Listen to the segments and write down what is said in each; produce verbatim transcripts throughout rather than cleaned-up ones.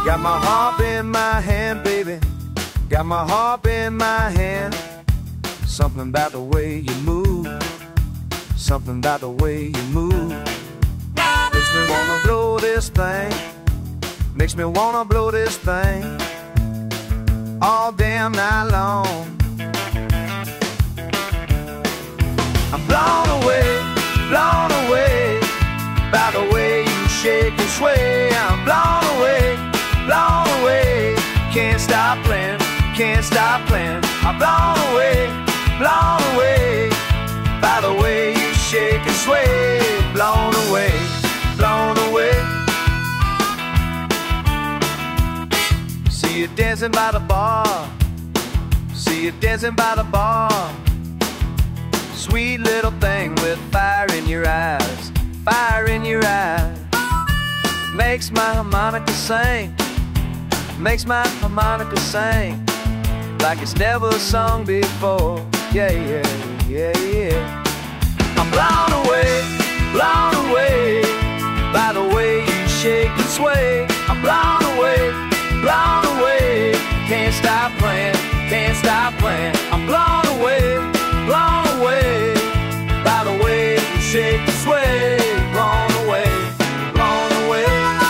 Got my harp in my hand, baby. Got my harp in my hand. Something about the way you move. Something about the way you move. Makes me wanna blow this thing. Makes me wanna blow this thing all damn night long. I'm blown away, blown away by the way you shake and sway. I'm blown away, blown away. Can't stop playing, can't stop playing. I'm blown away, blown away by the way you shake and sway. Blown away, blown away. See you dancing by the bar. See you dancing by the bar. Sweet little thing with fire in your eyes, fire in your eyes. Makes my harmonica sing, makes my harmonica sing like it's never sung before. Yeah, yeah, yeah, yeah. I'm blown away, blown away by the way you shake and sway. I'm blown away, blown away. Can't stop playing, can't stop playing. I'm blown away, blown away by the way you shake and sway. Blown away, blown away.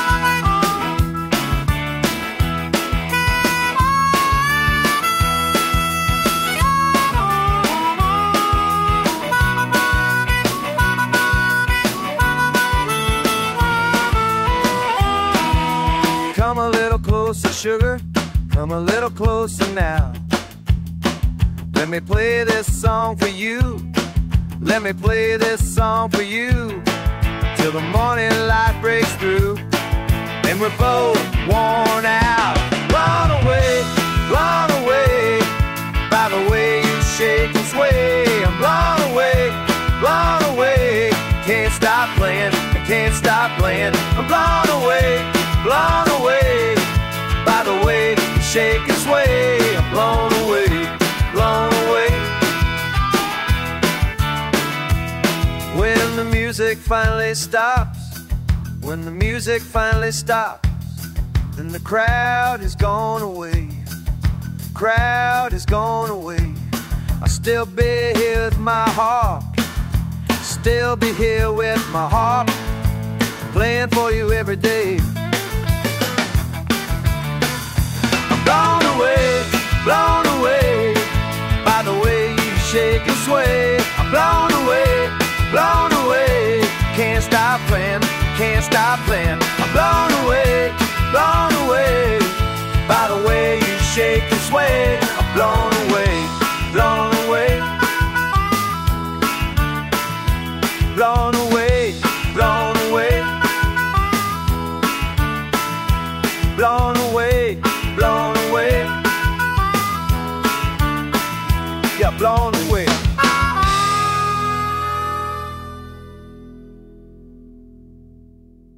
Come a little closer, sugar. Come a little closer now. Let me play this song for you. Let me play this song for you till the morning light breaks through and we're both worn out. Blown away, blown away by the way you shake and sway. I'm blown away, blown away. Can't stop playing, I can't stop playing. I'm blown away, blown away by the way you shake and sway. I'm blown away, blown away. When the music finally stops, when the music finally stops, then the crowd is gone away. The crowd is gone away. I'll still be here with my harp, still be here with my harp, playing for you every day. I'm blown away, blown away by the way you shake and sway. I'm blown away, blown away. Can't stop playing, can't stop playing. I'm blown away, blown away by the way you shake and sway. I'm blown away, blown away. Blown away, blown away. Blown away.